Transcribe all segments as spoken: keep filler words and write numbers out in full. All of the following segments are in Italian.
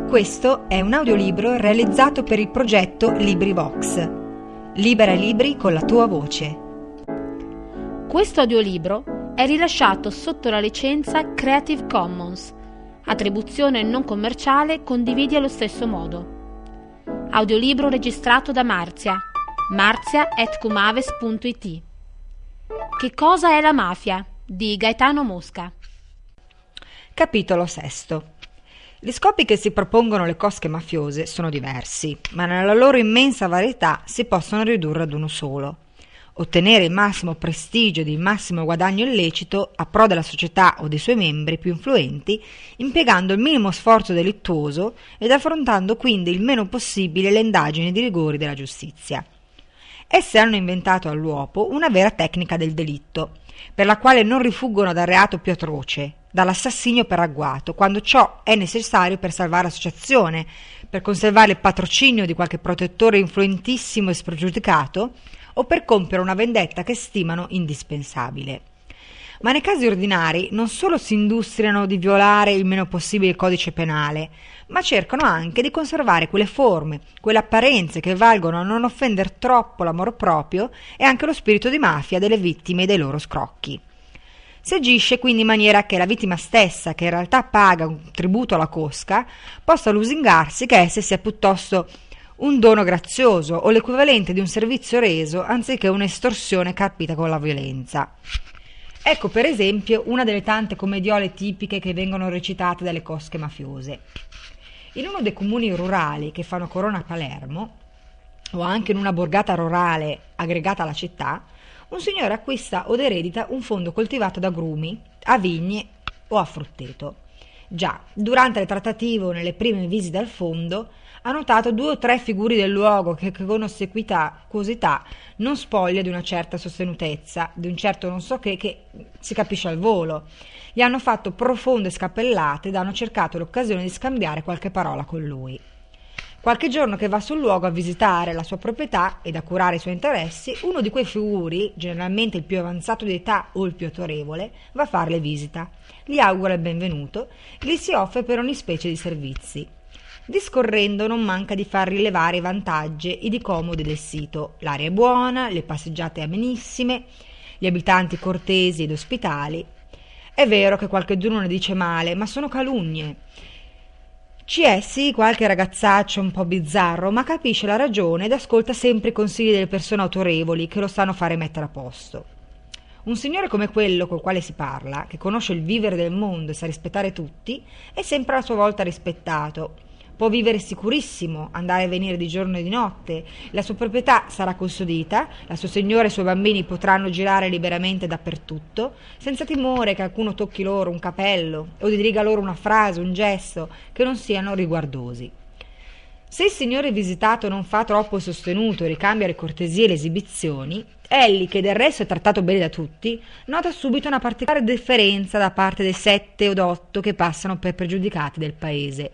Questo è un audiolibro realizzato per il progetto LibriVox. Libera i libri con la tua voce. Questo audiolibro è rilasciato sotto la licenza Creative Commons, attribuzione non commerciale, condividi allo stesso modo. Audiolibro registrato da Marzia, marzia at cumaves punto it. Che cosa è la mafia? Di Gaetano Mosca. Capitolo sesto. Gli scopi che si propongono le cosche mafiose sono diversi, ma nella loro immensa varietà si possono ridurre ad uno solo: ottenere il massimo prestigio ed il massimo guadagno illecito a pro della società o dei suoi membri più influenti, impiegando il minimo sforzo delittuoso ed affrontando quindi il meno possibile le indagini di rigori della giustizia. Esse hanno inventato all'uopo una vera tecnica del delitto, per la quale non rifuggono dal reato più atroce, dall'assassinio per agguato, quando ciò è necessario per salvare l'associazione, per conservare il patrocinio di qualche protettore influentissimo e spregiudicato, o per compiere una vendetta che stimano indispensabile. Ma nei casi ordinari non solo si industriano di violare il meno possibile il codice penale, ma cercano anche di conservare quelle forme, quelle apparenze che valgono a non offendere troppo l'amor proprio e anche lo spirito di mafia delle vittime e dei loro scrocchi. Si agisce quindi in maniera che la vittima stessa, che in realtà paga un tributo alla cosca, possa lusingarsi che essa sia piuttosto un dono grazioso o l'equivalente di un servizio reso anziché un'estorsione carpita con la violenza. Ecco per esempio una delle tante commediole tipiche che vengono recitate dalle cosche mafiose. In uno dei comuni rurali che fanno corona a Palermo, o anche in una borgata rurale aggregata alla città, un signore acquista od eredita un fondo coltivato da agrumi, a vigne o a frutteto. Già, durante le trattative o nelle prime visite al fondo, ha notato due o tre figure del luogo che con ossequiosità non spoglia di una certa sostenutezza, di un certo non so che, che si capisce al volo. Gli hanno fatto profonde scappellate ed hanno cercato l'occasione di scambiare qualche parola con lui. Qualche giorno che va sul luogo a visitare la sua proprietà ed a curare i suoi interessi, uno di quei figuri, generalmente il più avanzato di età o il più autorevole, va a farle visita. Gli augura il benvenuto e gli si offre per ogni specie di servizi. Discorrendo non manca di far rilevare i vantaggi ed i comodi del sito. L'aria è buona, le passeggiate amenissime, gli abitanti cortesi ed ospitali. È vero che qualcheduno ne dice male, ma sono calunnie. Ci è sì qualche ragazzaccio un po' bizzarro, ma capisce la ragione ed ascolta sempre i consigli delle persone autorevoli che lo sanno fare mettere a posto. Un signore come quello col quale si parla, che conosce il vivere del mondo e sa rispettare tutti, è sempre a sua volta rispettato. Può vivere sicurissimo, andare e venire di giorno e di notte, la sua proprietà sarà custodita, la sua signora e i suoi bambini potranno girare liberamente dappertutto, senza timore che qualcuno tocchi loro un capello o diriga loro una frase, un gesto, che non siano riguardosi. Se il signore visitato non fa troppo sostenuto e ricambia le cortesie e le esibizioni, egli, che del resto è trattato bene da tutti, nota subito una particolare deferenza da parte dei sette od otto che passano per pregiudicati del paese.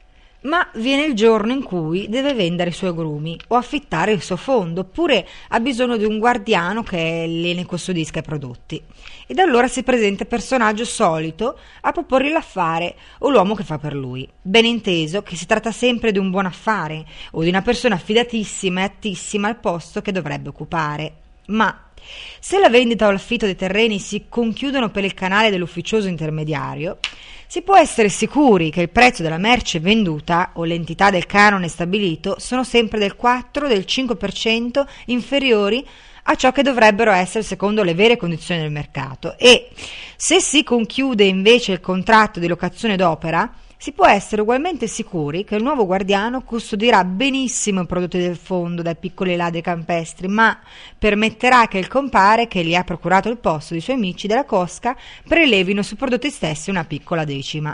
Ma viene il giorno in cui deve vendere i suoi agrumi o affittare il suo fondo, oppure ha bisogno di un guardiano che le custodisca i prodotti. Ed allora si presenta il personaggio solito a proporgli l'affare o l'uomo che fa per lui. Ben inteso che si tratta sempre di un buon affare o di una persona fidatissima e attissima al posto che dovrebbe occupare. Ma se la vendita o l'affitto dei terreni si conchiudono per il canale dell'ufficioso intermediario, si può essere sicuri che il prezzo della merce venduta o l'entità del canone stabilito sono sempre del quattro o del cinque per cento inferiori a ciò che dovrebbero essere secondo le vere condizioni del mercato, e se si conchiude invece il contratto di locazione d'opera, si può essere ugualmente sicuri che il nuovo guardiano custodirà benissimo i prodotti del fondo dai piccoli ladri campestri, ma permetterà che il compare, che gli ha procurato il posto dei suoi amici della cosca, prelevino sui prodotti stessi una piccola decima.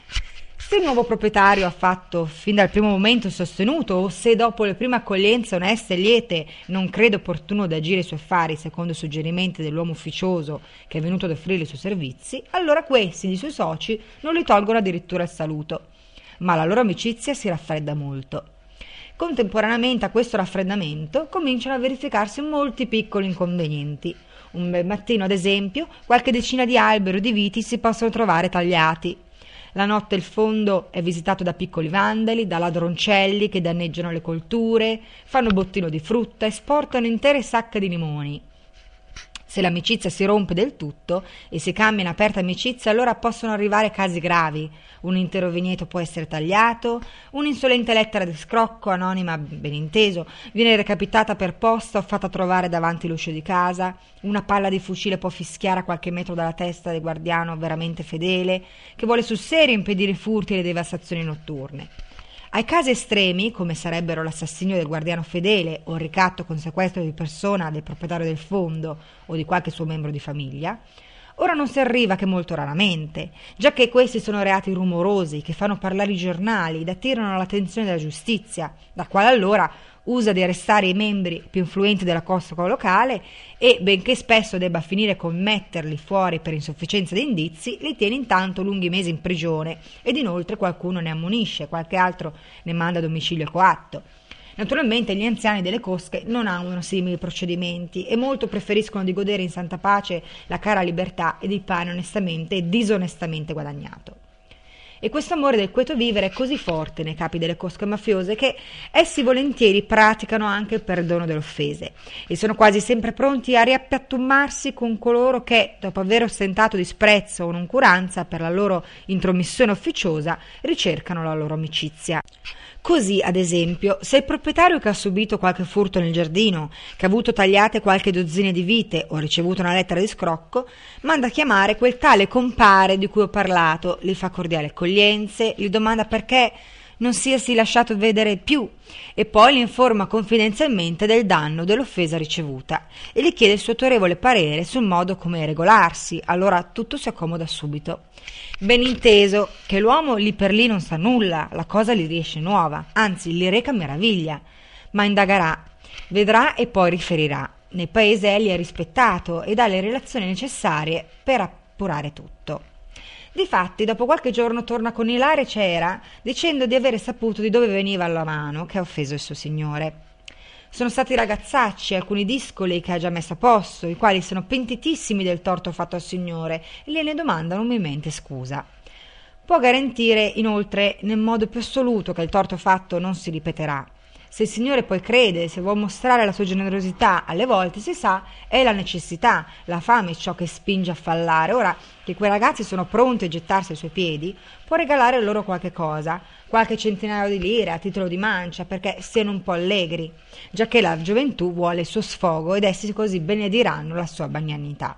Se il nuovo proprietario ha fatto fin dal primo momento sostenuto, o se dopo le prime accoglienze oneste e liete non crede opportuno di agire i suoi affari secondo i suggerimenti dell'uomo ufficioso che è venuto ad offrire i suoi servizi, allora questi, i suoi soci, non gli tolgono addirittura il saluto, ma la loro amicizia si raffredda molto. Contemporaneamente a questo raffreddamento cominciano a verificarsi molti piccoli inconvenienti. Un bel mattino, ad esempio, qualche decina di alberi o di viti si possono trovare tagliati. La notte il fondo è visitato da piccoli vandali, da ladroncelli che danneggiano le colture, fanno bottino di frutta e sportano intere sacche di limoni. Se l'amicizia si rompe del tutto e si cambia in aperta amicizia, allora possono arrivare casi gravi. Un intero vigneto può essere tagliato, un'insolente lettera di scrocco, anonima ben inteso, viene recapitata per posta o fatta trovare davanti l'uscio di casa, una palla di fucile può fischiare a qualche metro dalla testa del guardiano veramente fedele, che vuole sul serio impedire i furti e le devastazioni notturne. Ai casi estremi, come sarebbero l'assassinio del guardiano fedele o il ricatto con sequestro di persona del proprietario del fondo o di qualche suo membro di famiglia, ora non si arriva che molto raramente, giacché questi sono reati rumorosi che fanno parlare i giornali ed attirano l'attenzione della giustizia, la quale allora usa di arrestare i membri più influenti della cosca locale e, benché spesso debba finire con metterli fuori per insufficienza di indizi, li tiene intanto lunghi mesi in prigione ed inoltre qualcuno ne ammonisce, qualche altro ne manda a domicilio coatto. Naturalmente gli anziani delle cosche non hanno simili procedimenti e molto preferiscono di godere in santa pace la cara libertà e il pane onestamente e disonestamente guadagnato. E questo amore del quieto vivere è così forte nei capi delle cosche mafiose che essi volentieri praticano anche il perdono delle offese e sono quasi sempre pronti a riappiattumarsi con coloro che, dopo aver ostentato disprezzo o noncuranza per la loro intromissione ufficiosa, ricercano la loro amicizia. Così, ad esempio, se il proprietario che ha subito qualche furto nel giardino, che ha avuto tagliate qualche dozzina di vite o ricevuto una lettera di scrocco, manda a chiamare quel tale compare di cui ho parlato, gli fa cordiali accoglienze, gli domanda perché non siasi lasciato vedere più e poi gli informa confidenzialmente del danno dell'offesa ricevuta e gli chiede il suo autorevole parere sul modo come regolarsi. Allora tutto si accomoda subito. Ben inteso che l'uomo lì per lì non sa nulla, la cosa gli riesce nuova, anzi gli reca meraviglia, ma indagherà, vedrà e poi riferirà. Nel paese egli è rispettato ed ha le relazioni necessarie per appurare tutto. Difatti, dopo qualche giorno torna con ilaria cera, dicendo di avere saputo di dove veniva la mano che ha offeso il suo signore. Sono stati ragazzacci, alcuni discoli che ha già messo a posto, i quali sono pentitissimi del torto fatto al signore e gliene domandano umilmente scusa. Può garantire inoltre nel modo più assoluto che il torto fatto non si ripeterà. Se il signore poi crede, se vuol mostrare la sua generosità, alle volte si sa, è la necessità, la fame ciò che spinge a fallare. Ora che quei ragazzi sono pronti a gettarsi ai suoi piedi, può regalare loro qualche cosa, qualche centinaio di lire a titolo di mancia, perché siano un po' allegri, giacché la gioventù vuole il suo sfogo ed essi così benediranno la sua magnanimità.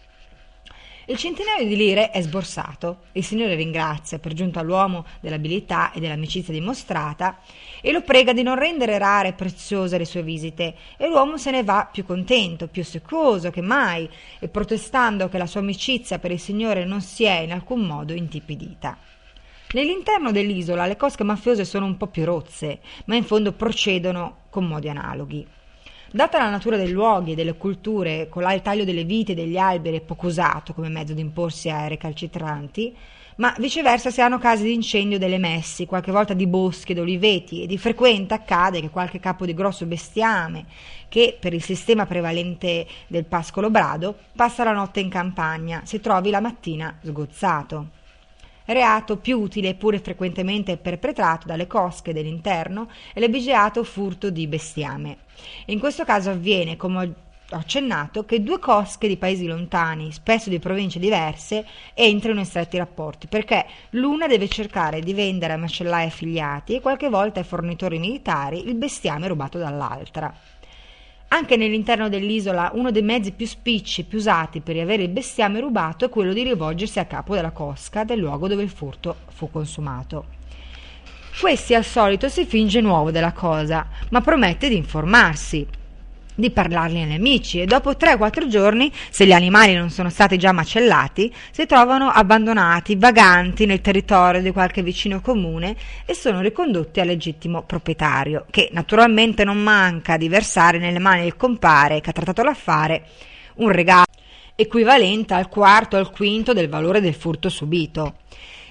Il centinaio di lire è sborsato, il signore ringrazia per giunta l'uomo dell'abilità e dell'amicizia dimostrata e lo prega di non rendere rare e preziose le sue visite e l'uomo se ne va più contento, più ossequioso che mai e protestando che la sua amicizia per il signore non si è in alcun modo intipidita. Nell'interno dell'isola le cosche mafiose sono un po' più rozze, ma in fondo procedono con modi analoghi. Data la natura dei luoghi e delle culture, con là il taglio delle vite e degli alberi è poco usato come mezzo di imporsi a recalcitranti, ma viceversa si hanno casi di incendio delle messi, qualche volta di boschi ed oliveti, e di frequente accade che qualche capo di grosso bestiame, che per il sistema prevalente del pascolo brado, passa la notte in campagna, si trovi la mattina sgozzato. Reato più utile e pure frequentemente perpetrato dalle cosche dell'interno è l'ebigeato furto di bestiame. In questo caso avviene, come ho accennato, che due cosche di paesi lontani, spesso di province diverse, entrino in stretti rapporti, perché l'una deve cercare di vendere a macellai affiliati e qualche volta ai fornitori militari il bestiame rubato dall'altra. Anche nell'interno dell'isola uno dei mezzi più spicci e più usati per riavere il bestiame rubato è quello di rivolgersi a capo della cosca del luogo dove il furto fu consumato. Questi al solito si finge nuovo della cosa, ma promette di informarsi, di parlargli agli amici e dopo tre o quattro giorni, se gli animali non sono stati già macellati, si trovano abbandonati, vaganti nel territorio di qualche vicino comune e sono ricondotti al legittimo proprietario, che naturalmente non manca di versare nelle mani del compare che ha trattato l'affare un regalo equivalente al quarto o al quinto del valore del furto subito.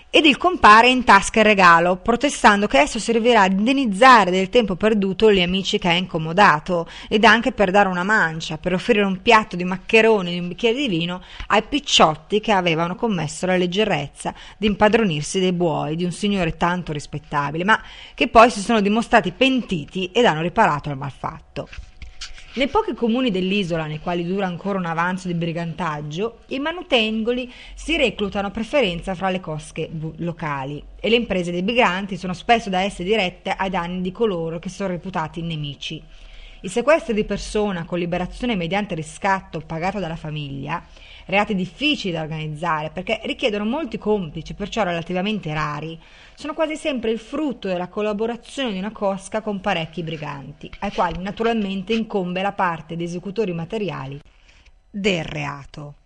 ed il compare in tasca il regalo, protestando che esso servirà ad indennizzare del tempo perduto gli amici che ha incomodato ed anche per dare una mancia, per offrire un piatto di maccheroni e un bicchiere di vino ai picciotti che avevano commesso la leggerezza di impadronirsi dei buoi di un signore tanto rispettabile, ma che poi si sono dimostrati pentiti ed hanno riparato al malfatto. Nei pochi comuni dell'isola nei quali dura ancora un avanzo di brigantaggio, i manutengoli si reclutano a preferenza fra le cosche locali e le imprese dei briganti sono spesso da esse dirette ai danni di coloro che sono reputati nemici. Il sequestro di persona con liberazione mediante riscatto pagato dalla famiglia, reati difficili da organizzare perché richiedono molti complici, perciò relativamente rari, sono quasi sempre il frutto della collaborazione di una cosca con parecchi briganti, ai quali naturalmente incombe la parte di esecutori materiali del reato.